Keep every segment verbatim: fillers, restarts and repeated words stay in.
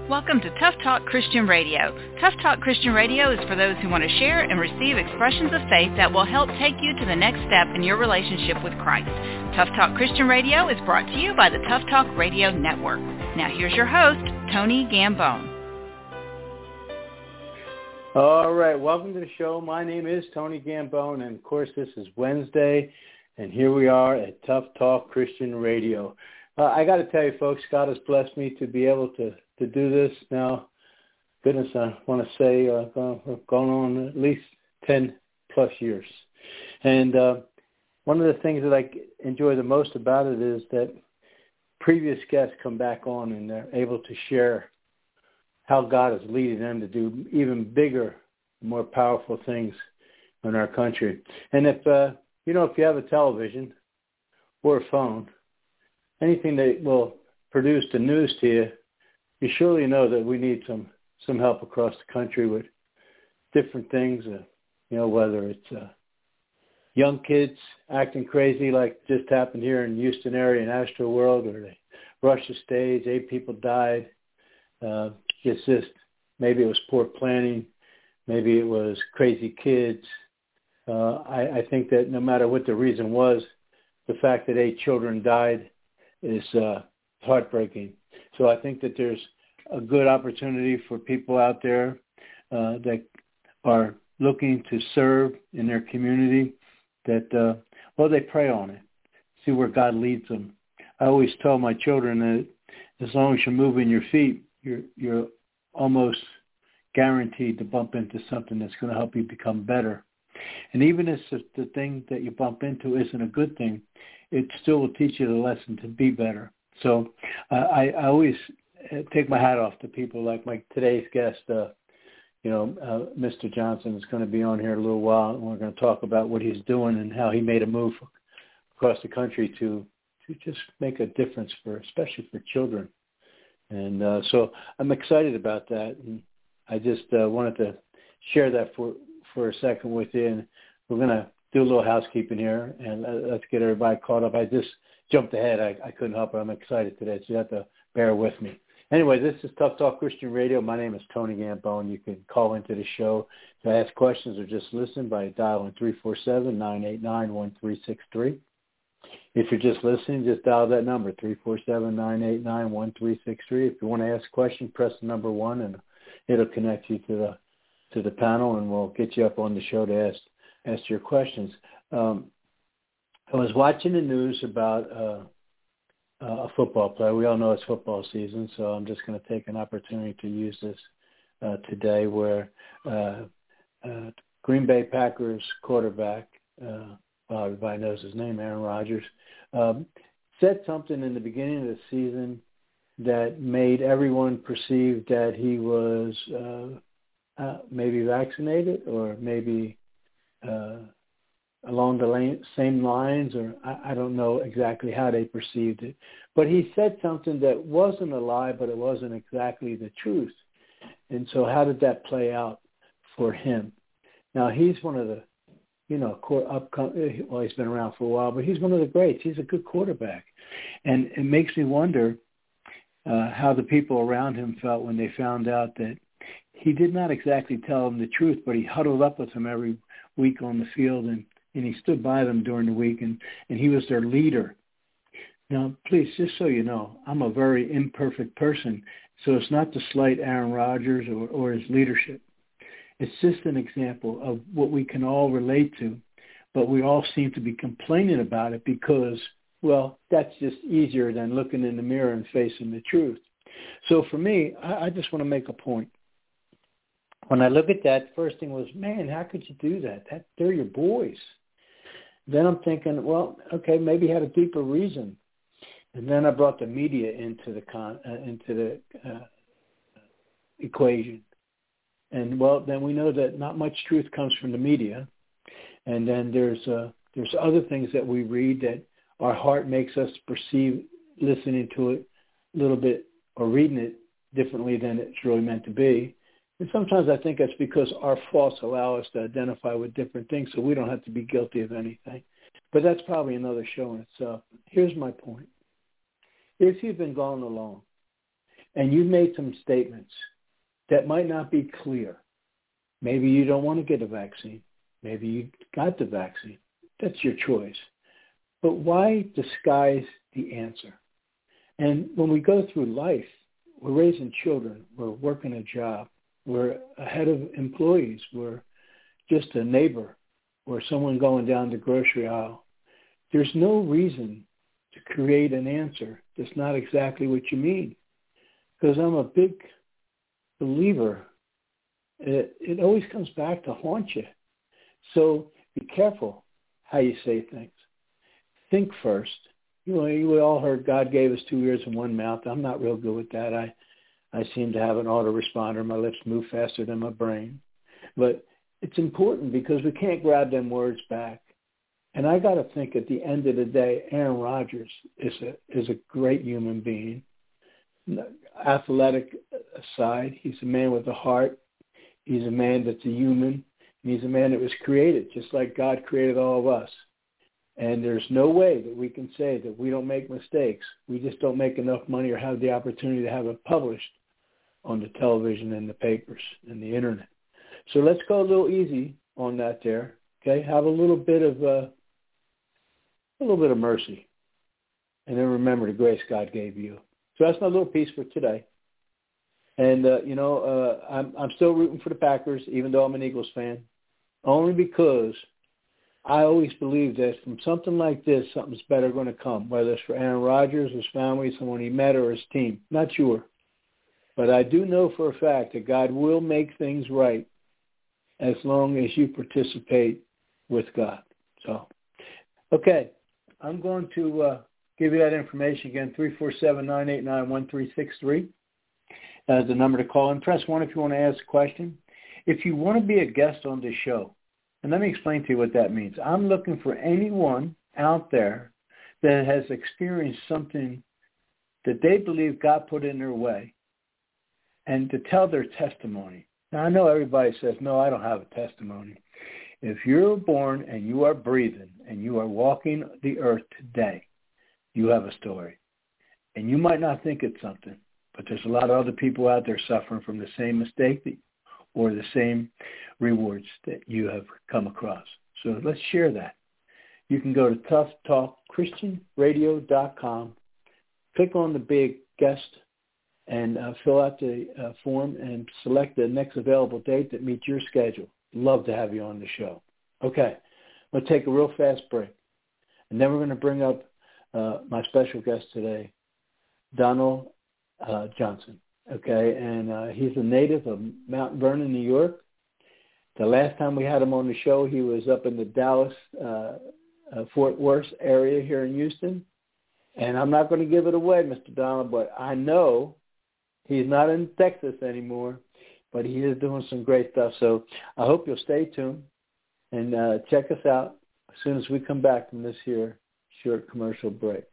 Welcome to Tough Talk Christian Radio. Tough Talk Christian Radio is for those who want to share and receive expressions of faith that will help take you to the next step in your relationship with Christ. Tough Talk Christian Radio is brought to you by the Tough Talk Radio Network. Now here's your host, Tony Gambone. All right, welcome to the show. My name is Tony Gambone, and of course this is Wednesday, and here we are at Tough Talk Christian Radio. Uh, I got to tell you, folks, God has blessed me to be able to, to do this now. Goodness, I want to say uh, going on at least ten plus years. And uh, one of the things that I enjoy the most about it is that previous guests come back on and they're able to share how God is leading them to do even bigger, more powerful things in our country. And if, uh, you know, if you have a television or a phone, anything that will produce the news to you, you surely know that we need some, some help across the country with different things, uh, you know, whether it's uh, young kids acting crazy like just happened here in Houston area in Astro World, or they rushed the stage, eight people died. Uh, it's just, maybe it was poor planning, maybe it was crazy kids. Uh, I, I think that no matter what the reason was, the fact that eight children died is uh, heartbreaking. So I think that there's a good opportunity for people out there uh, that are looking to serve in their community, that, uh, well, they pray on it, see where God leads them. I always tell my children that as long as you're moving your feet, you're, you're almost guaranteed to bump into something that's going to help you become better. And even if the thing that you bump into isn't a good thing, it still will teach you the lesson to be better. So uh, I, I always take my hat off to people like my today's guest, uh, you know, uh, Mister Johnson is going to be on here in a little while, and we're going to talk about what he's doing and how he made a move across the country to, to just make a difference for, especially for children. And uh, so I'm excited about that. And I just uh, wanted to share that for, for a second with you. And we're going to do a little housekeeping here, and let's get everybody caught up. I just jumped ahead. I, I couldn't help it. I'm excited today, so you have to bear with me. Anyway, this is Tough Talk Christian Radio. My name is Tony Gambone. You can call into the show to ask questions or just listen by dialing three four seven, nine eight nine, one three six three. If you're just listening, just dial that number, three four seven, nine eight nine, one three six three. If you want to ask a question, press the number one, and it'll connect you to the to the panel, and we'll get you up on the show to ask ask your questions. Um, I was watching the news about uh, a football player. We all know it's football season, so I'm just going to take an opportunity to use this uh, today where uh, uh, Green Bay Packers quarterback, uh, well, everybody knows his name, Aaron Rodgers, um, said something in the beginning of the season that made everyone perceive that he was uh, uh, maybe vaccinated or maybe Uh, along the lane, same lines, or I, I don't know exactly how they perceived it. But he said something that wasn't a lie, but it wasn't exactly the truth. And so how did that play out for him? Now, he's one of the, you know, upcoming, well, he's been around for a while, but he's one of the greats. He's a good quarterback. And it makes me wonder uh, how the people around him felt when they found out that he did not exactly tell them the truth, but he huddled up with them every week on the field, and, and he stood by them during the week, and, and he was their leader. Now, please, just so you know, I'm a very imperfect person, so it's not to slight Aaron Rodgers or, or his leadership. It's just an example of what we can all relate to, but we all seem to be complaining about it because, well, that's just easier than looking in the mirror and facing the truth. So for me, I, I just want to make a point. When I look at that, first thing was, man, how could you do that? that? They're your boys. Then I'm thinking, well, okay, maybe he had a deeper reason. And then I brought the media into the con, uh, into the uh, equation. And, well, then we know that not much truth comes from the media. And then there's uh, there's other things that we read that our heart makes us perceive listening to it a little bit or reading it differently than it's really meant to be. And sometimes I think that's because our faults allow us to identify with different things so we don't have to be guilty of anything. But that's probably another show in itself. Here's my point. If you've been going along and you've made some statements that might not be clear. Maybe you don't want to get a vaccine. Maybe you got the vaccine. That's your choice. But why disguise the answer? And when we go through life, we're raising children, we're working a job, we're ahead of employees, we're just a neighbor or someone going down the grocery aisle. There's no reason to create an answer that's not exactly what you mean. Because I'm a big believer, it, it always comes back to haunt you. So be careful how you say things. Think first. You know, we all heard God gave us two ears and one mouth. I'm not real good with that. I, I seem to have an autoresponder. My lips move faster than my brain. But it's important because we can't grab them words back. And I got to think at the end of the day, Aaron Rodgers is a is a great human being. Athletic aside, he's a man with a heart. He's a man that's a human. And he's a man that was created just like God created all of us. And there's no way that we can say that we don't make mistakes. We just don't make enough money or have the opportunity to have it published on the television and the papers and the internet. So let's go a little easy on that there. Okay, have a little bit of uh, a little bit of mercy, and then remember the grace God gave you. So that's my little piece for today. And uh, you know, uh, I'm I'm still rooting for the Packers, even though I'm an Eagles fan, only because I always believe that from something like this, something's better going to come, whether it's for Aaron Rodgers, his family, someone he met, or his team. Not sure. But I do know for a fact that God will make things right as long as you participate with God. So, okay, I'm going to uh, give you that information again, three four seven, nine eight nine, one three six three. That's the number to call. And press one if you want to ask a question. If you want to be a guest on this show, and let me explain to you what that means. I'm looking for anyone out there that has experienced something that they believe God put in their way and to tell their testimony. Now, I know everybody says, no, I don't have a testimony. If you're born and you are breathing and you are walking the earth today, you have a story. And you might not think it's something, but there's a lot of other people out there suffering from the same mistake that, or the same rewards that you have come across. So let's share that. You can go to tough talk christian radio dot com, click on the big guest, and uh, fill out the uh, form and select the next available date that meets your schedule. Love to have you on the show. Okay, we'll take a real fast break. And then we're going to bring up uh, my special guest today, Donald uh, Johnson. Okay, and uh, he's a native of Mount Vernon, New York. The last time we had him on the show, he was up in the Dallas, uh, uh, Fort Worth area here in Houston. And I'm not going to give it away, Mister Donald, but I know he's not in Texas anymore, but he is doing some great stuff. So I hope you'll stay tuned and uh, check us out as soon as we come back from this here short commercial break.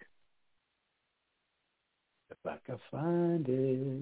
If I can find it.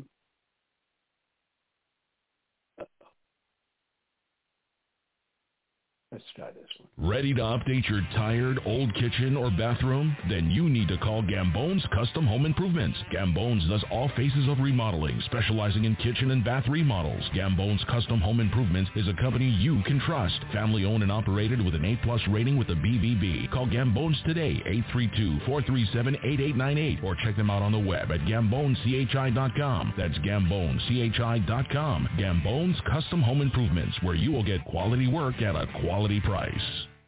Let's try this one. Ready to update your tired old kitchen or bathroom? Then you need to call Gambone's Custom Home Improvements. Gambone's does all phases of remodeling, specializing in kitchen and bath remodels. Gambone's Custom Home Improvements is a company you can trust. Family owned and operated with an A plus rating with the B B B. Call Gambone's today, eight three two, four three seven, eight eight nine eight, or check them out on the web at gambone c h i dot com. That's gambone c h i dot com. Gambone's Custom Home Improvements, where you will get quality work at a quality price.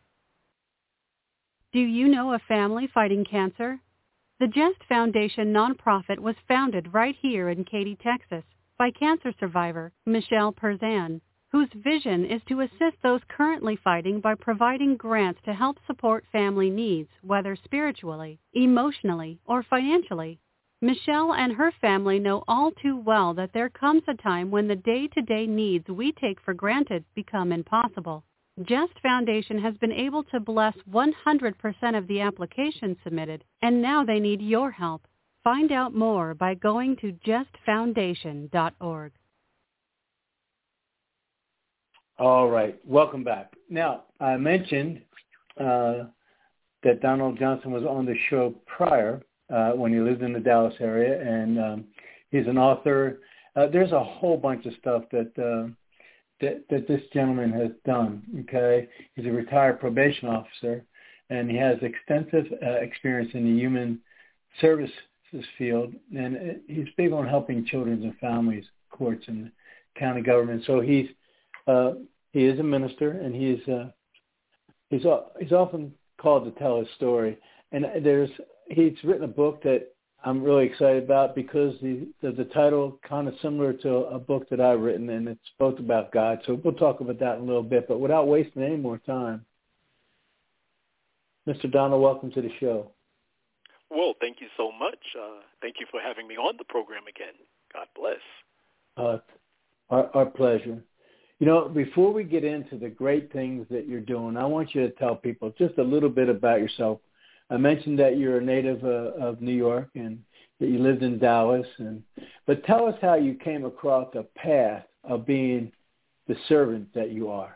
Do you know a family fighting cancer? The Just Foundation nonprofit was founded right here in Katy, Texas, by cancer survivor Michelle Perzan, whose vision is to assist those currently fighting by providing grants to help support family needs, whether spiritually, emotionally, or financially. Michelle and her family know all too well that there comes a time when the day-to-day needs we take for granted become impossible. Just Foundation has been able to bless one hundred percent of the applications submitted, and now they need your help. Find out more by going to just foundation dot org. All right. Welcome back. Now, I mentioned uh, that Donald Johnson was on the show prior uh, when he lived in the Dallas area, and um, he's an author. Uh, there's a whole bunch of stuff that, uh, that that this gentleman has done. Okay, he's a retired probation officer, and he has extensive uh, experience in the human services field, and he's big on helping children and families, courts, and county government. So he's uh, he is a minister, and he's uh, he's he's often called to tell his story. And there's he's written a book that I'm really excited about because the the, the title kind of similar to a book that I've written, and it's both about God. So we'll talk about that in a little bit. But without wasting any more time, Mister Donald, welcome to the show. Well, thank you so much. Uh, thank you for having me on the program again. God bless. Uh, our, our pleasure. You know, before we get into the great things that you're doing, I want you to tell people just a little bit about yourself. I mentioned that you're a native uh, of New York and that you lived in Dallas. And but tell us how you came across the path of being the servant that you are.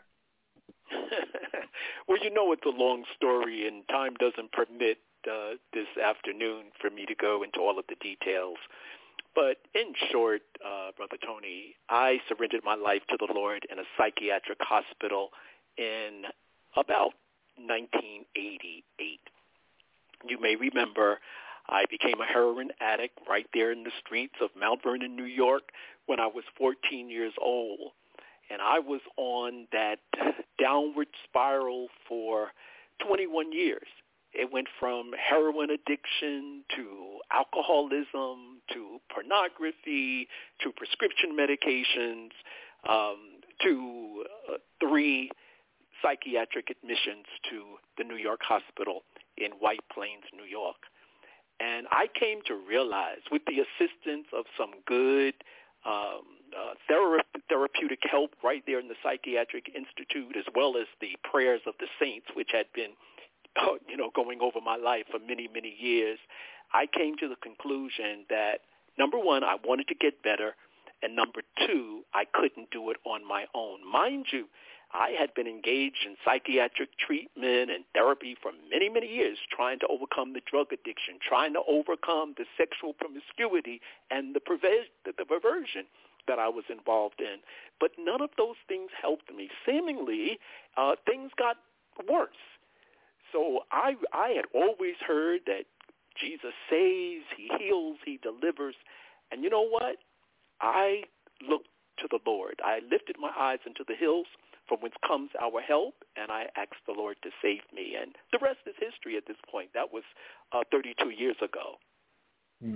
Well, you know, it's a long story, and time doesn't permit uh, this afternoon for me to go into all of the details. But in short, uh, Brother Tony, I surrendered my life to the Lord in a psychiatric hospital in about nineteen eighty-eight. You may remember I became a heroin addict right there in the streets of Mount Vernon, New York, when I was fourteen years old. And I was on that downward spiral for twenty-one years. It went from heroin addiction to alcoholism to pornography to prescription medications um, to uh, three psychiatric admissions to the New York hospital in White Plains, New York. And I came to realize, with the assistance of some good um, uh, thera- therapeutic help right there in the Psychiatric Institute, as well as the prayers of the saints, which had been you know, going over my life for many, many years, I came to the conclusion that, number one, I wanted to get better, and number two, I couldn't do it on my own. Mind you, I had been engaged in psychiatric treatment and therapy for many, many years, trying to overcome the drug addiction, trying to overcome the sexual promiscuity and the, perver- the perversion that I was involved in. But none of those things helped me. Seemingly, uh, things got worse. So I I had always heard that Jesus saves, he heals, he delivers. And you know what? I looked to the Lord. I lifted my eyes into the hills from whence comes our help, and I asked the Lord to save me. And the rest is history at this point. That was uh, thirty-two years ago. Hmm.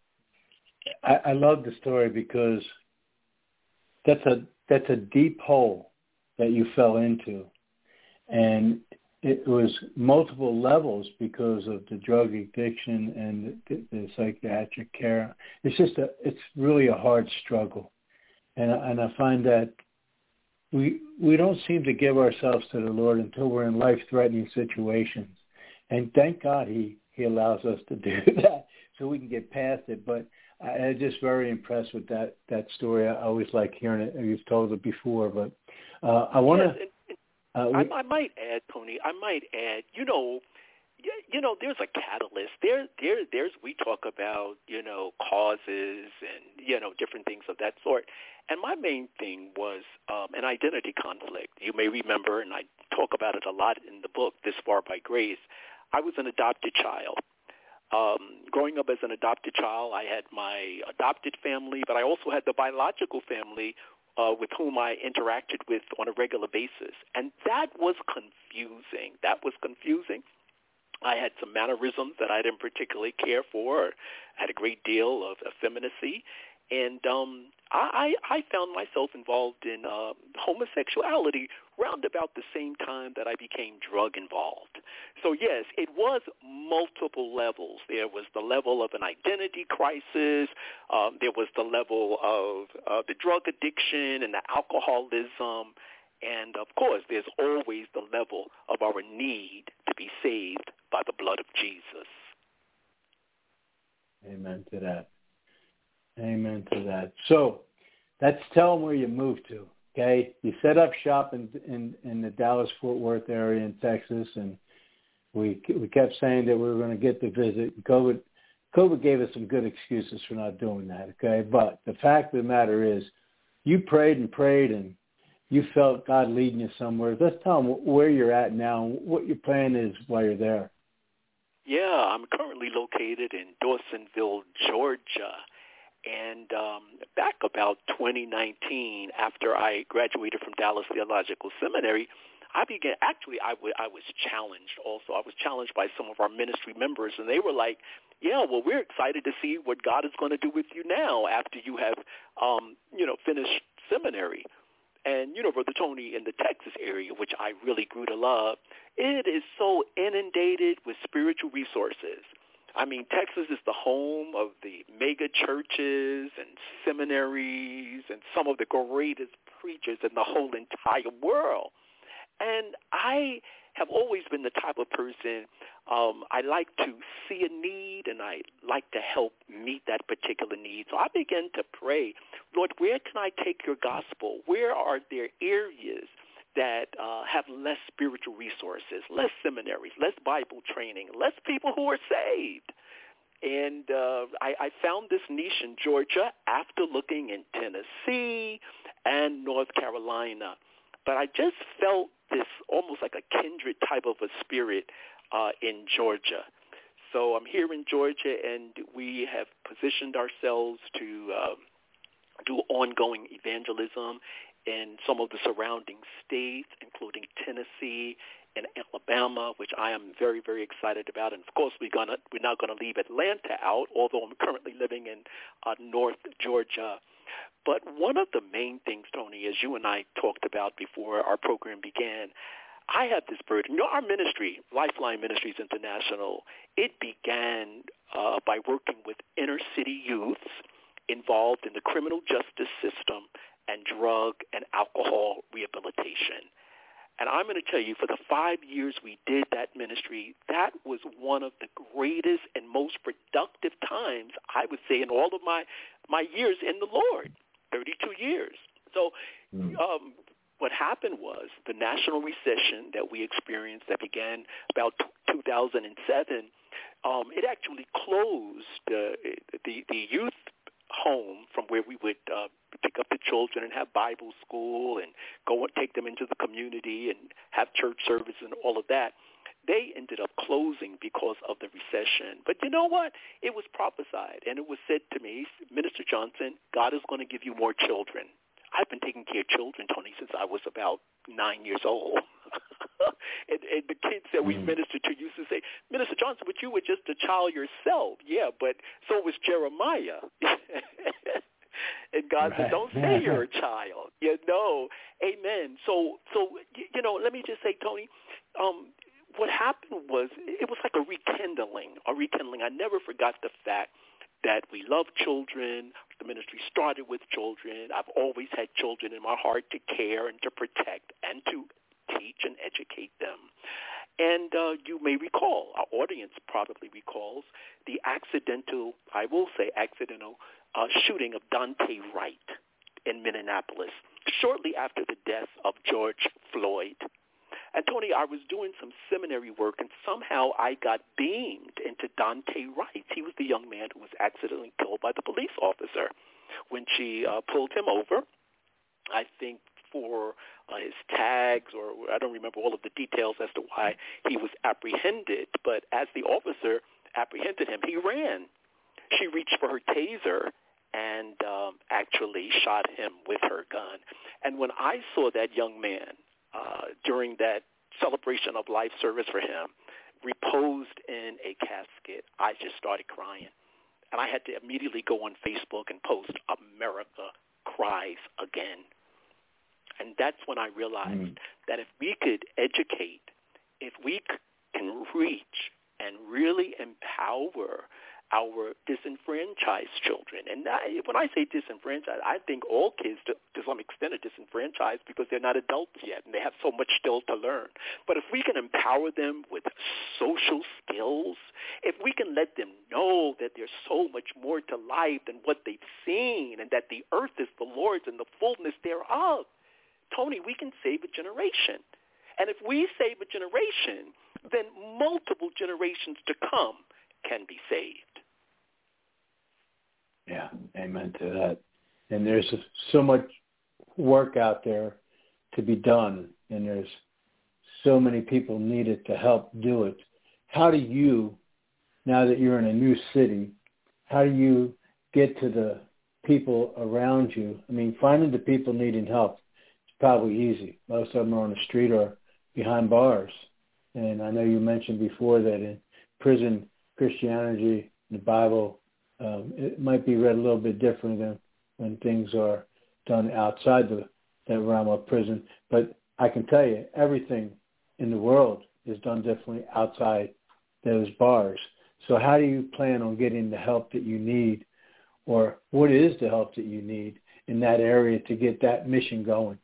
I, I love the story because that's a that's a deep hole that you fell into. And it was multiple levels because of the drug addiction and the, the psychiatric care. It's just a, it's really a hard struggle. And, and I find that we we don't seem to give ourselves to the Lord until we're in life-threatening situations. And thank God he, he allows us to do that so we can get past it. But I, I'm just very impressed with that, that story. I always like hearing it. You've told it before. But uh, I want to... Yes, Uh, we, I, I might add, Tony, I might add, you know, you know, there's a catalyst. There, there, there's, we talk about, you know, causes and, you know, different things of that sort. And my main thing was um, an identity conflict. You may remember, and I talk about it a lot in the book, This Far by Grace, I was an adopted child. Um, growing up as an adopted child, I had my adopted family, but I also had the biological family Uh, with whom I interacted with on a regular basis. And that was confusing. That was confusing. I had some mannerisms that I didn't particularly care for. I had a great deal of effeminacy. And um, I, I found myself involved in uh, homosexuality round about the same time that I became drug involved. So, yes, it was multiple levels. There was the level of an identity crisis. Um, there was the level of uh, the drug addiction and the alcoholism. And, of course, there's always the level of our need to be saved by the blood of Jesus. Amen to that. Amen to that. So let's tell them where you moved to, okay? You set up shop in in, in the Dallas-Fort Worth area in Texas, and we we kept saying that we were going to get the visit. COVID COVID gave us some good excuses for not doing that, okay? But the fact of the matter is you prayed and prayed and you felt God leading you somewhere. Let's tell them where you're at now and what your plan is while you're there. Yeah, I'm currently located in Dawsonville, Georgia. And um, back about twenty nineteen, after I graduated from Dallas Theological Seminary, I began, actually, I, w- I was challenged also. I was challenged by some of our ministry members, and they were like, yeah, well, we're excited to see what God is going to do with you now after you have, um, you know, finished seminary. And, you know, Brother Tony, in the Texas area, which I really grew to love, it is so inundated with spiritual resources. I mean, Texas is the home of the mega churches and seminaries and some of the greatest preachers in the whole entire world. And I have always been the type of person, um, I like to see a need and I like to help meet that particular need. So I began to pray, Lord, where can I take your gospel? Where are there areas that uh, have less spiritual resources, less seminaries, less Bible training, less people who are saved? And uh, I, I found this niche in Georgia after looking in Tennessee and North Carolina. But I just felt this almost like a kindred type of a spirit uh, in Georgia. So I'm here in Georgia, and we have positioned ourselves to uh, do ongoing evangelism in some of the surrounding states, including Tennessee and Alabama, which I am very, very excited about. And, of course, we're, gonna, we're not going to leave Atlanta out, although I'm currently living in uh, North Georgia. But one of the main things, Tony, as you and I talked about before our program began, I have this burden. You know, our ministry, Lifeline Ministries International, it began uh, by working with inner-city youths involved in the criminal justice system and drug and alcohol rehabilitation. And I'm going to tell you, for the five years we did that ministry, that was one of the greatest and most productive times, I would say, in all of my, my years in the Lord, thirty-two years. So um, what happened was the national recession that we experienced that began about two thousand seven, um, it actually closed uh, the, the youth home from where we would uh, pick up the children and have Bible school and go and take them into the community and have church service and all of that. They ended up closing because of the recession. But you know what? It was prophesied, and it was said to me, Minister Johnson, God is going to give you more children. I've been taking care of children, Tony, since I was about nine years old. and, and the kids that we mm. ministered to used to say, Minister Johnson, but you were just a child yourself. Yeah, but so was Jeremiah. And God right. said, don't say you're a child. You know, amen. So, so you know, let me just say, Tony, um, what happened was it was like a rekindling, a rekindling. I never forgot the fact that we love children. The ministry started with children. I've always had children in my heart to care and to protect and to teach and educate them. And uh, you may recall, our audience probably recalls, the accidental, I will say accidental, uh, shooting of Dante Wright in Minneapolis shortly after the death of George Floyd. And, Tony, I was doing some seminary work, and somehow I got beamed into Dante Wright. He was the young man who was accidentally killed by the police officer when she uh, pulled him over, I think for uh, his tags, or I don't remember all of the details as to why he was apprehended. But as the officer apprehended him, he ran. She reached for her taser and um, actually shot him with her gun. And when I saw that young man, Uh, during that celebration of life service for him, reposed in a casket, I just started crying. And I had to immediately go on Facebook and post, America cries again. And that's when I realized mm. that if we could educate, if we c- can reach and really empower our disenfranchised children. And I, when I say disenfranchised, I think all kids to, to some extent are disenfranchised because they're not adults yet and they have so much still to learn. But if we can empower them with social skills, if we can let them know that there's so much more to life than what they've seen and that the earth is the Lord's and the fullness thereof, Tony, we can save a generation. And if we save a generation, then multiple generations to come can be saved. Yeah, amen to that. And there's so much work out there to be done, and there's so many people needed to help do it. How do you, now that you're in a new city, how do you get to the people around you? I mean, finding the people needing help is probably easy. Most of them are on the street or behind bars. And I know you mentioned before that in prison Christianity, the Bible, um, it might be read a little bit different than when things are done outside the, the realm of prison. But I can tell you, everything in the world is done differently outside those bars. So how do you plan on getting the help that you need, or what is the help that you need in that area to get that mission going?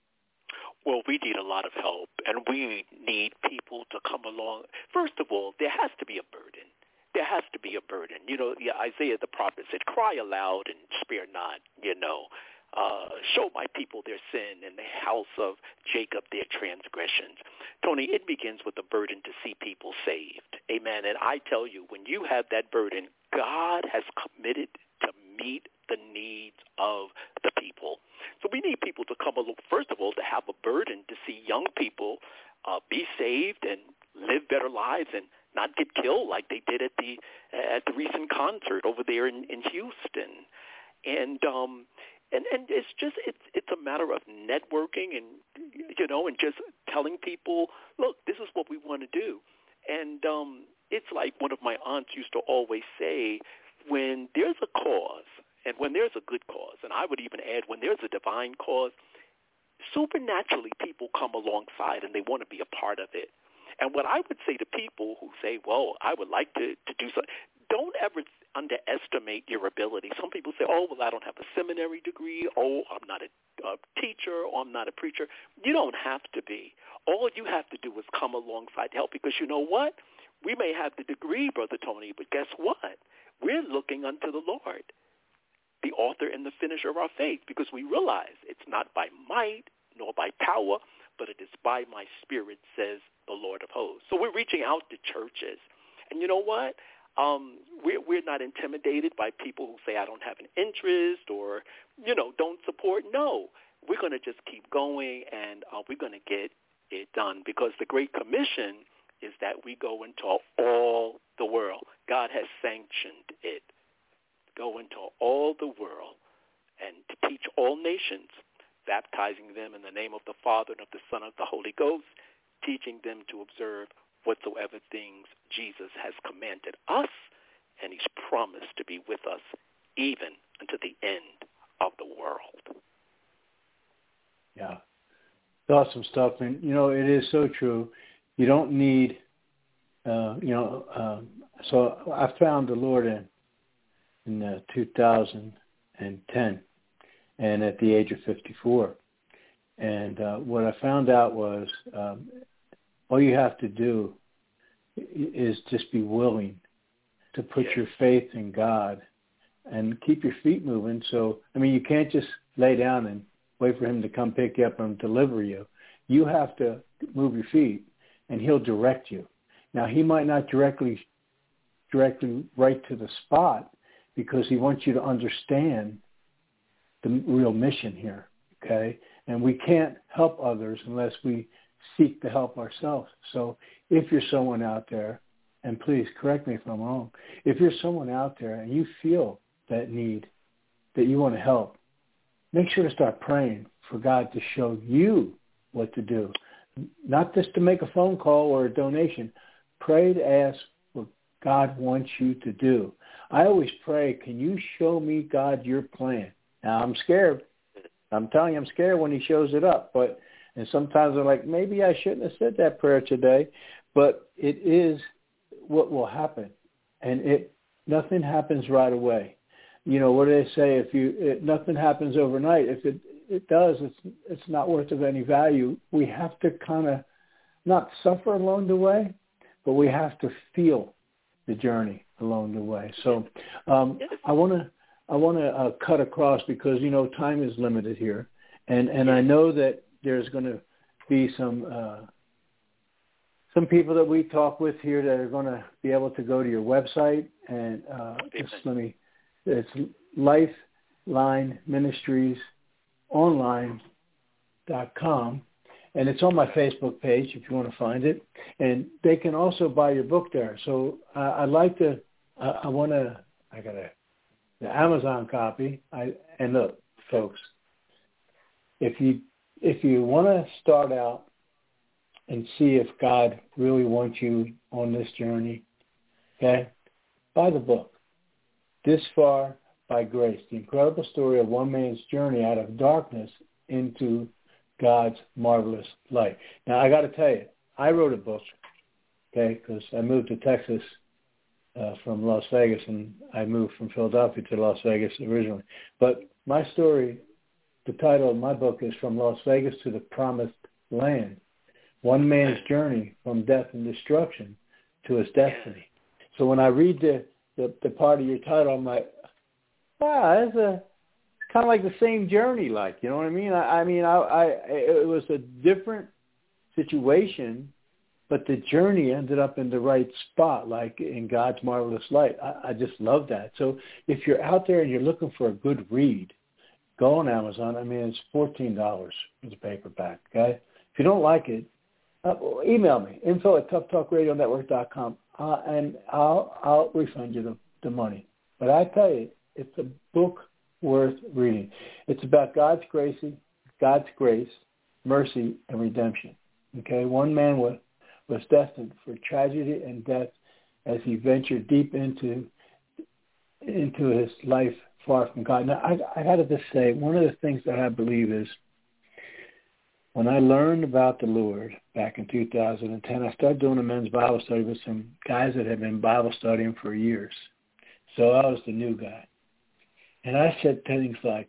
Well, we need a lot of help, and we need people to come along. First of all, there has to be a burden. There has to be a burden. You know, Isaiah the prophet said, cry aloud and spare not, you know. Uh, show my people their sin and the house of Jacob their transgressions. Tony, it begins with a burden to see people saved. Amen. And I tell you, when you have that burden, God has committed to meet the needs of the people. So we need people to come along, first of all, to have a burden to see young people uh, be saved and live better lives and not get killed like they did at the at the recent concert over there in, in Houston. And um And and it's just it's it's a matter of networking and you know and just telling people, look, this is what we want to do. And um, it's like one of my aunts used to always say, when there's a cause and when there's a good cause, and I would even add when there's a divine cause, supernaturally people come alongside and they want to be a part of it. And what I would say to people who say, well, I would like to, to do something, don't ever underestimate your ability. Some people say, oh, well, I don't have a seminary degree. Oh, I'm not a, a teacher, or I'm not a preacher. You don't have to be. All you have to do is come alongside to help, because you know what? We may have the degree, Brother Tony, but guess what? We're looking unto the Lord, the author and the finisher of our faith, because we realize it's not by might nor by power, but it is by my spirit, says the Lord of hosts. So we're reaching out to churches. And you know what? Um, we're, we're not intimidated by people who say, I don't have an interest or, you know, don't support. No, we're going to just keep going, and uh, we're going to get it done, because the Great Commission is that we go into all the world. God has sanctioned it. Go into all the world and to teach all nations, baptizing them in the name of the Father and of the Son and of the Holy Ghost, teaching them to observe whatsoever things Jesus has commanded us, and he's promised to be with us even unto the end of the world. Yeah. Awesome stuff. And, you know, it is so true. You don't need, uh, you know, um, so I found the Lord in, in uh, two thousand ten, and at the age of fifty-four. And uh, what I found out was um, all you have to do is just be willing to put your faith in God and keep your feet moving. So, I mean, you can't just lay down and wait for him to come pick you up and deliver you. You have to move your feet, and he'll direct you. Now, he might not directly direct you right to the spot, because he wants you to understand the real mission here, okay? And we can't help others unless we seek to help ourselves. So if you're someone out there, and please correct me if I'm wrong, if you're someone out there and you feel that need, that you want to help, make sure to start praying for God to show you what to do. Not just to make a phone call or a donation. Pray to ask what God wants you to do. I always pray, can you show me, God, your plan? Now, I'm scared. I'm telling you, I'm scared when he shows it up. But and sometimes I'm like, maybe I shouldn't have said that prayer today. But it is what will happen. And it nothing happens right away. You know, what do they say? If you it, nothing happens overnight. If it, it does, it's it's not worth of any value. We have to kind of not suffer along the way, but we have to feel the journey along the way. So um, I want to I want to uh, cut across, because, you know, time is limited here. And, and I know that there's going to be some uh, some people that we talk with here that are going to be able to go to your website. And uh, just let me, it's Lifeline Ministries online dot com, and it's on my Facebook page if you want to find it. And they can also buy your book there. So uh, I'd like to, uh, I want to, I got a, the Amazon copy. I and look, folks, if you if you want to start out and see if God really wants you on this journey, okay, buy the book. This Far by Grace, the incredible story of one man's journey out of darkness into God's marvelous light. Now, I got to tell you, I wrote a book, okay, because I moved to Texas uh, from Las Vegas, and I moved from Philadelphia to Las Vegas originally. But my story, the title of my book is From Las Vegas to the Promised Land, one man's journey from death and destruction to his destiny. So when I read the, the, the part of your title, I'm like, wow, that's a kind of like the same journey, like, you know what I mean? I, I mean, I, I, it was a different situation, but the journey ended up in the right spot, like in God's marvelous light. I, I just love that. So if you're out there and you're looking for a good read, go on Amazon. I mean, it's fourteen dollars for the paperback, okay? If you don't like it, uh, email me, info at tough talk radio network dot com, uh, and I'll, I'll refund you the, the money. But I tell you, it's a book worth reading. It's about God's grace, God's grace, mercy, and redemption. Okay, one man was, was destined for tragedy and death as he ventured deep into into his life far from God. Now, I, I got to just say, one of the things that I believe is when I learned about the Lord back in two thousand ten, I started doing a men's Bible study with some guys that had been Bible studying for years. So I was the new guy. And I said things like,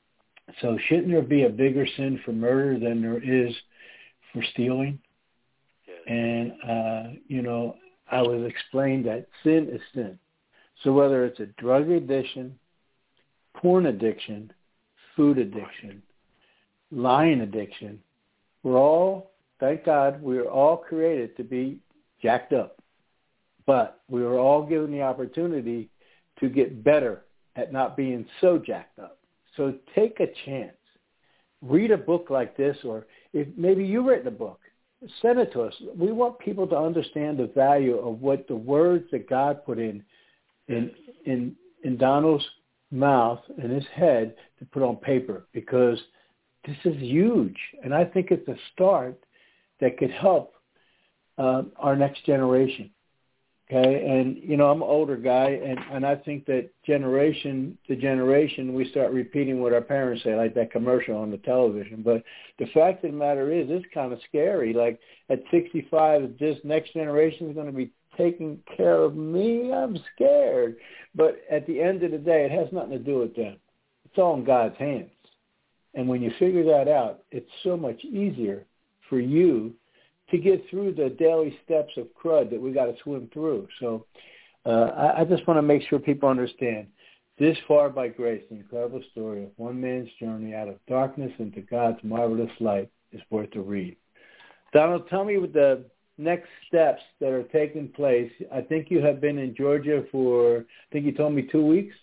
so shouldn't there be a bigger sin for murder than there is for stealing? Yeah. And, uh, you know, I was explained that sin is sin. So whether it's a drug addiction, porn addiction, food addiction, lying addiction, we're all, thank God, we were all created to be jacked up. But we were all given the opportunity to get better at not being so jacked up. So take a chance. Read a book like this, or if maybe you've written a book, send it to us. We want people to understand the value of what the words that God put in in in, in Donald's mouth and his head to put on paper, because this is huge. And I think it's a start that could help uh, our next generation. Okay, and, you know, I'm an older guy, and, and I think that generation to generation, we start repeating what our parents say, like that commercial on the television. But the fact of the matter is, it's kind of scary. Like, at sixty-five, this next generation is going to be taking care of me. I'm scared. But at the end of the day, it has nothing to do with them. It's all in God's hands. And when you figure that out, it's so much easier for you to get through the daily steps of crud that we got to swim through. So uh, I, I just want to make sure people understand This Far by Grace, the incredible story of one man's journey out of darkness into God's marvelous light is worth a read. Donald, tell me what the next steps that are taking place. I think you have been in Georgia for, I think you told me two weeks?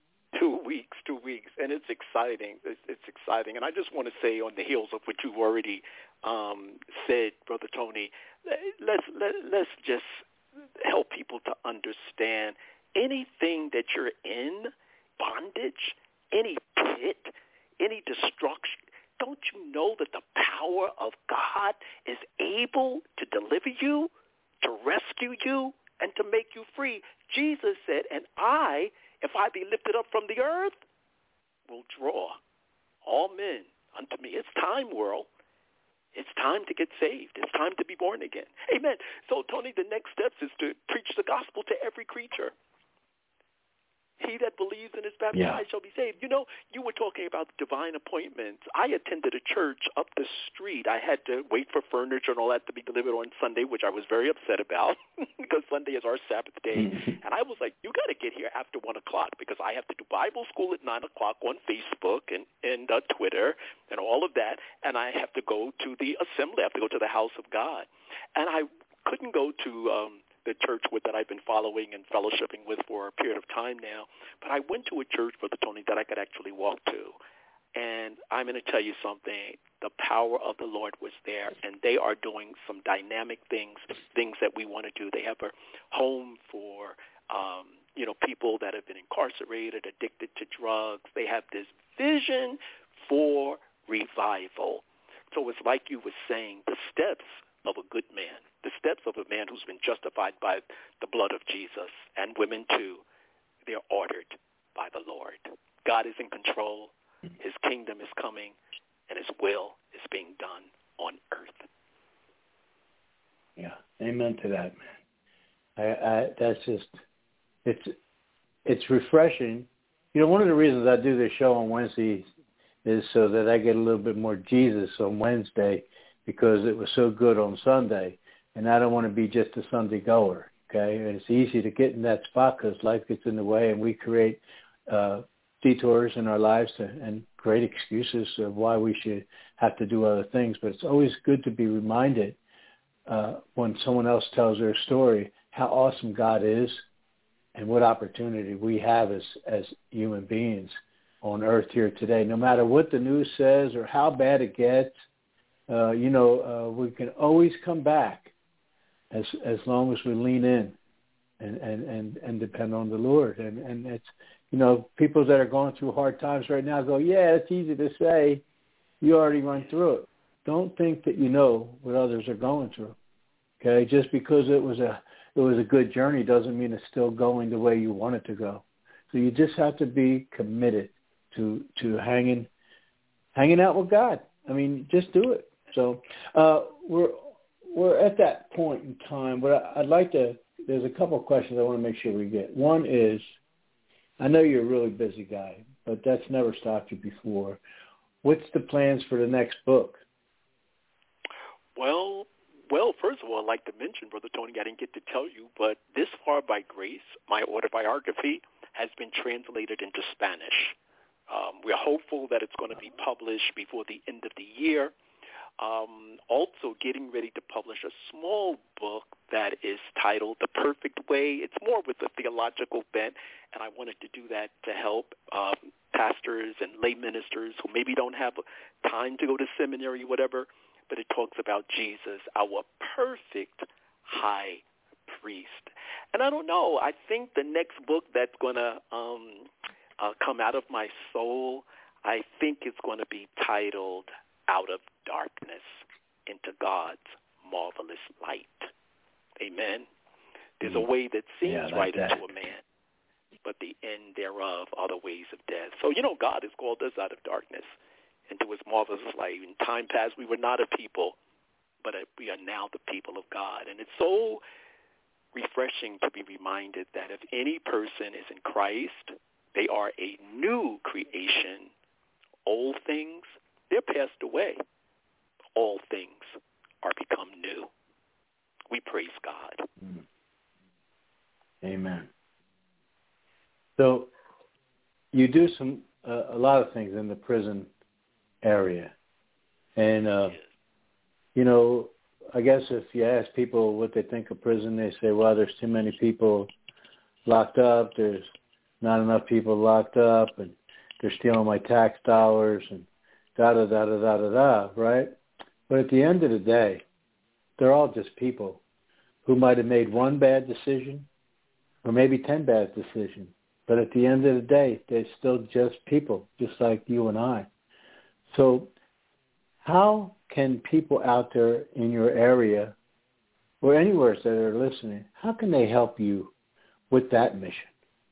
Two weeks, two weeks, and it's exciting. It's, it's exciting. And I just want to say on the heels of what you've already um, said, Brother Tony, let's, let, let's just help people to understand anything that you're in, bondage, any pit, any destruction, don't you know that the power of God is able to deliver you, to rescue you, and to make you free? Jesus said, and I, if I be lifted up from the earth, will draw all men unto me. It's time, world. It's time to get saved. It's time to be born again. Amen. So, Tony, the next steps is to preach the gospel to every creature. He that believes and is baptized yeah. shall be saved. You know, you were talking about divine appointments. I attended a church up the street. I had to wait for furniture and all that to be delivered on Sunday, which I was very upset about because Sunday is our Sabbath day. And I was like, you got to get here after one o'clock because I have to do Bible school at nine o'clock on Facebook and, and uh, Twitter and all of that. And I have to go to the assembly. I have to go to the house of God. And I couldn't go to um, the church with that I've been following and fellowshipping with for a period of time now. But I went to a church, Brother Tony, that I could actually walk to. And I'm going to tell you something. The power of the Lord was there, and they are doing some dynamic things, things that we want to do. They have a home for, um, you know, people that have been incarcerated, addicted to drugs. They have this vision for revival. So it's like you were saying, the steps of a good man, the steps of a man who's been justified by the blood of Jesus, and women too, they're ordered by the Lord. God is in control. His kingdom is coming, and his will is being done on earth. Yeah, amen to that, man. I, I, that's just, it's it's refreshing. You know, one of the reasons I do this show on Wednesdays is so that I get a little bit more Jesus on Wednesday, because it was so good on Sunday, and I don't want to be just a Sunday goer, okay? And it's easy to get in that spot because life gets in the way, and we create uh, detours in our lives to, and great excuses of why we should have to do other things. But it's always good to be reminded uh, when someone else tells their story how awesome God is and what opportunity we have as, as human beings on earth here today. No matter what the news says or how bad it gets, uh, you know, uh, we can always come back as as long as we lean in and, and, and, and depend on the Lord. And, and it's, you know, people that are going through hard times right now go, yeah, it's easy to say. You already run through it. Don't think that you know what others are going through. Okay, just because it was a it was a good journey doesn't mean it's still going the way you want it to go. So you just have to be committed to to hanging hanging out with God. I mean, just do it. So uh, we're we're at that point in time. But I'd like to. There's a couple of questions I want to make sure we get. One is, I know you're a really busy guy, but that's never stopped you before. What's the plans for the next book? Well, well, first of all, I'd like to mention, Brother Tony, I didn't get to tell you, but This Far by Grace, my autobiography, has been translated into Spanish. Um, we're hopeful that it's going to be published before the end of the year. Um, also getting ready to publish a small book that is titled The Perfect Way. It's more with a theological bent, and I wanted to do that to help um, pastors and lay ministers who maybe don't have time to go to seminary or whatever, but it talks about Jesus, our perfect high priest. And I don't know, I think the next book that's going to um, uh, come out of my soul, I think it's going to be titled Out of Darkness into God's Marvelous Light. Amen. There's a way that seems yeah, like right that. Into a man, but the end thereof are the ways of death. So, you know, God has called us out of darkness into his marvelous light. In time past, we were not a people, but we are now the people of God. And it's so refreshing to be reminded that if any person is in Christ, they are a new creation. Old things, they're passed away. All things are become new. We praise God. Amen. So you do some uh, a lot of things in the prison area. And, uh, yes. you know, I guess if you ask people what they think of prison, they say, well, there's too many people locked up. There's not enough people locked up, and they're stealing my tax dollars, and da-da-da-da-da-da-da, right? But at the end of the day, they're all just people who might have made one bad decision or maybe ten bad decisions. But at the end of the day, they're still just people, just like you and I. So how can people out there in your area or anywhere that are listening, how can they help you with that mission?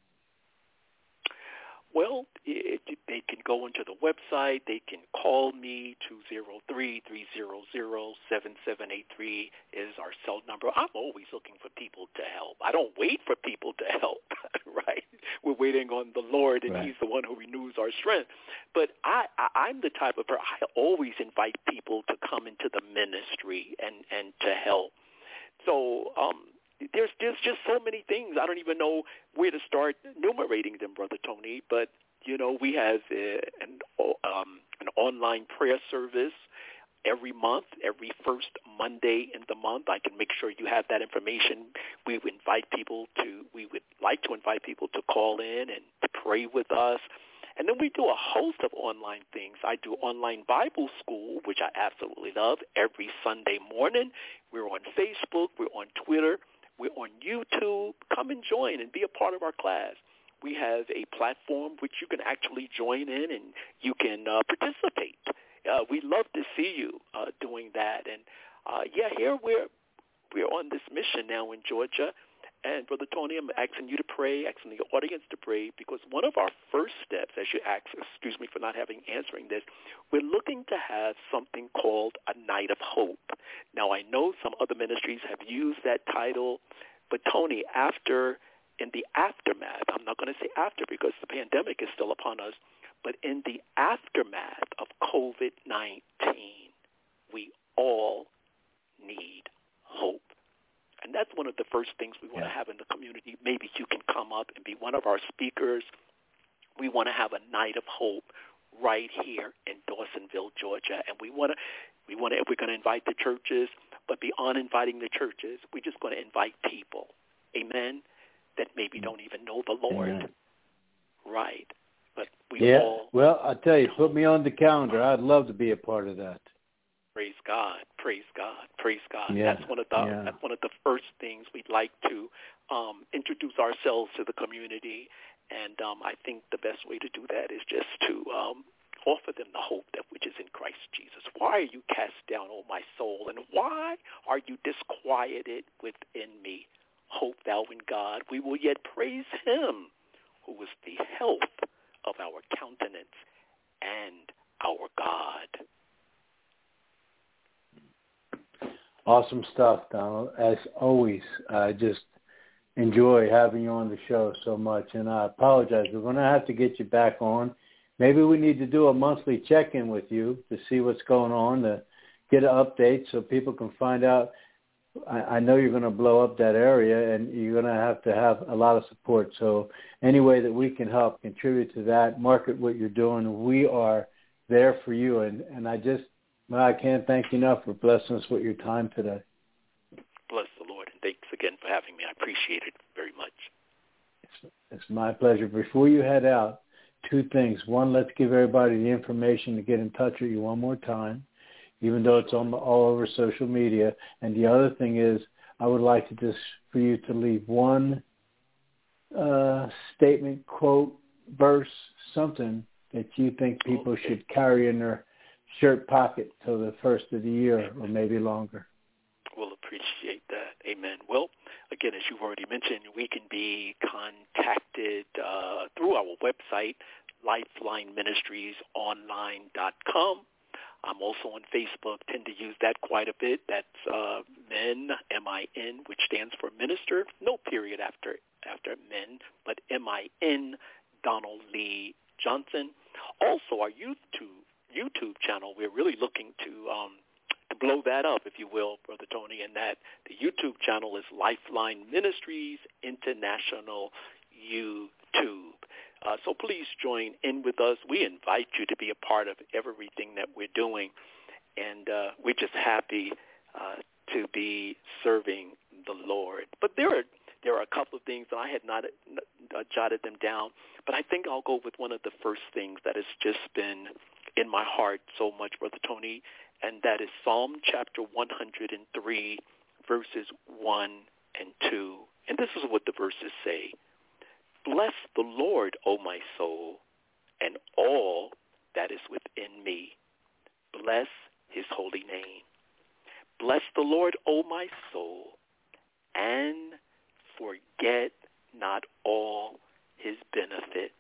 Well, it, they can go into the website. They can call me. two oh three, three hundred, seven seven eight three is our cell number. I'm always looking for people to help. I don't wait for people to help, right? We're waiting on the Lord, and right. he's the one who renews our strength. But I, I, I'm the type of person, I always invite people to come into the ministry and, and to help. So um, there's, there's just so many things. I don't even know where to start enumerating them, Brother Tony. But, you know, we have uh, an, um, an online prayer service. every month, every first Monday in the month. I can make sure you have that information. We would invite people to, we would like to invite people to call in and to pray with us. And then we do a host of online things. I do online Bible school, which I absolutely love, every Sunday morning. We're on Facebook. We're on Twitter. We're on YouTube. Come and join and be a part of our class. We have a platform which you can actually join in and you can uh, participate. Uh, we love to see you uh, doing that. And, uh, yeah, here we're, we're on this mission now in Georgia. And, Brother Tony, I'm asking you to pray, asking the audience to pray, because one of our first steps, as you ask, excuse me for not having answering this, we're looking to have something called a Night of Hope. Now, I know some other ministries have used that title, but, Tony, after, in the aftermath, I'm not going to say after because the pandemic is still upon us, but in the aftermath of covid nineteen, we all need hope. And that's one of the first things we want yeah. to have in the community. Maybe you can come up and be one of our speakers. We want to have a Night of Hope right here in Dawsonville, Georgia. And we want to, we want to, we're going to invite the churches, but beyond inviting the churches, we're just going to invite people, amen, that maybe don't even know the Lord. Amen. Right. But we yeah. all. Well, I tell you, put me on the calendar. I'd love to be a part of that. Praise God, praise God, praise God. Yeah, that's one of the yeah. that's one of the first things we'd like to um, introduce ourselves to the community, and um, I think the best way to do that is just to um, offer them the hope that which is in Christ Jesus. Why are you cast down, O my soul, and why are you disquieted within me? Hope thou in God. We will yet praise Him, who is the health of our countenance and our God. Awesome stuff, Donald. As always, I just enjoy having you on the show so much, and I apologize. We're going to have to get you back on. Maybe we need to do a monthly check-in with you to see what's going on, to get an update so people can find out. I, I know you're going to blow up that area, and you're going to have to have a lot of support. So any way that we can help contribute to that, market what you're doing, we are there for you. And, and I just Well, I can't thank you enough for blessing us with your time today. Bless the Lord, and thanks again for having me. I appreciate it very much. It's, it's my pleasure. Before you head out, two things. One, let's give everybody the information to get in touch with you one more time, even though it's on all over social media. And the other thing is, I would like to just for you to leave one uh, statement, quote, verse, something that you think people okay. should carry in their shirt pocket till the first of the year or maybe longer. We'll appreciate that. Amen. Well, again, as you've already mentioned, we can be contacted uh, through our website, lifeline ministries online dot com. I'm also on Facebook, tend to use that quite a bit. That's uh, Men, M I N, which stands for minister. No period after after men, but M I N, Donald Lee Johnson. Also, our YouTube YouTube channel, we're really looking to um, to blow that up, if you will, Brother Tony, and that the YouTube channel is Lifeline Ministries International YouTube. Uh, so please join in with us. We invite you to be a part of everything that we're doing, and uh, we're just happy uh, to be serving the Lord. But there are there are a couple of things that I had not uh, jotted them down, but I think I'll go with one of the first things that has just been in my heart so much, Brother Tony, and that is Psalm chapter one hundred three, verses one and two. And this is what the verses say. Bless the Lord, O my soul, and all that is within me. Bless his holy name. Bless the Lord, O my soul, and forget not all his benefits,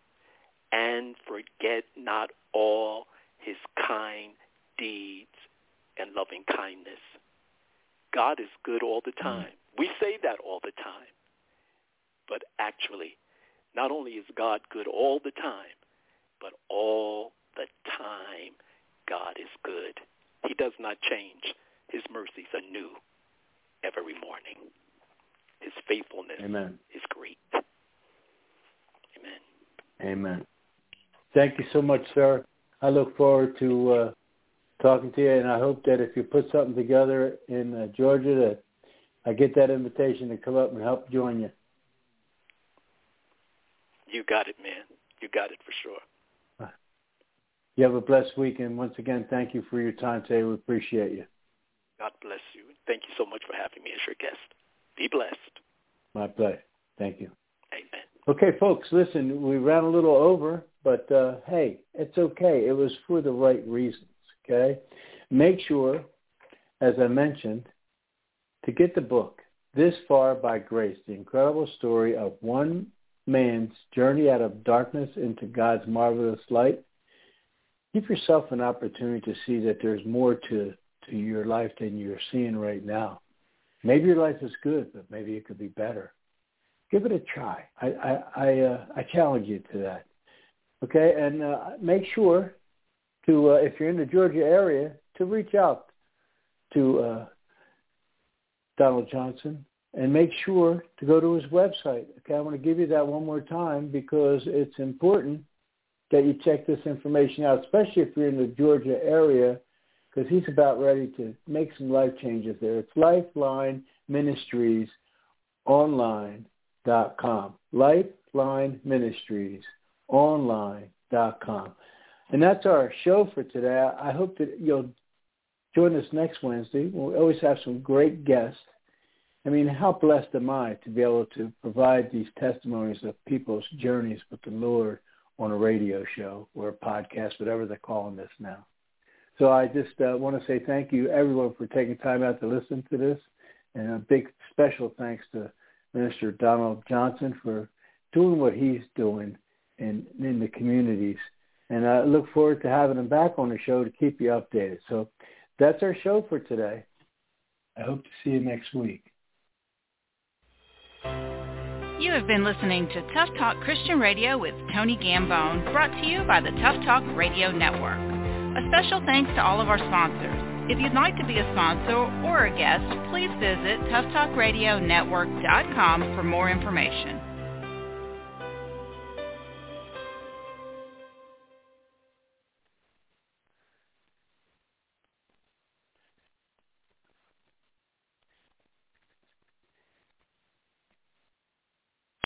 and forget not all his kind deeds and loving kindness. God is good all the time. We say that all the time. But actually, not only is God good all the time, but all the time God is good. He does not change. His mercies are new every morning. His faithfulness Amen. Is great. Amen. Amen. Thank you so much, sir. I look forward to uh, talking to you, and I hope that if you put something together in uh, Georgia, that I get that invitation to come up and help join you. You got it, man. You got it for sure. You have a blessed weekend. Once again, thank you for your time today. We appreciate you. God bless you. Thank you so much for having me as your guest. Be blessed. My pleasure. Thank you. Amen. Okay, folks, listen, we ran a little over, but uh, hey, it's okay. It was for the right reasons, okay? Make sure, as I mentioned, to get the book, This Far by Grace, the incredible story of one man's journey out of darkness into God's marvelous light. Give yourself an opportunity to see that there's more to, to your life than you're seeing right now. Maybe your life is good, but maybe it could be better. Give it a try. I I I, uh, I challenge you to that. Okay, and uh, make sure to, uh, if you're in the Georgia area, to reach out to uh, Donald Johnson. And make sure to go to his website. Okay, I want to give you that one more time because it's important that you check this information out, especially if you're in the Georgia area, because he's about ready to make some life changes there. It's Lifeline Ministries Online dot com. Lifeline Ministries Online dot com. And that's our show for today. I hope that you'll join us next Wednesday. We'll always have some great guests. I mean, how blessed am I to be able to provide these testimonies of people's journeys with the Lord on a radio show or a podcast, whatever they're calling this now. So I just uh, want to say thank you, everyone, for taking time out to listen to this. And a big special thanks to Minister Donald Johnson for doing what he's doing in, in the communities. And I look forward to having him back on the show to keep you updated. So that's our show for today. I hope to see you next week. You have been listening to Tough Talk Christian Radio with Tony Gambone, brought to you by the Tough Talk Radio Network. A special thanks to all of our sponsors. If you'd like to be a sponsor or a guest, please visit tough talk radio network dot com for more information.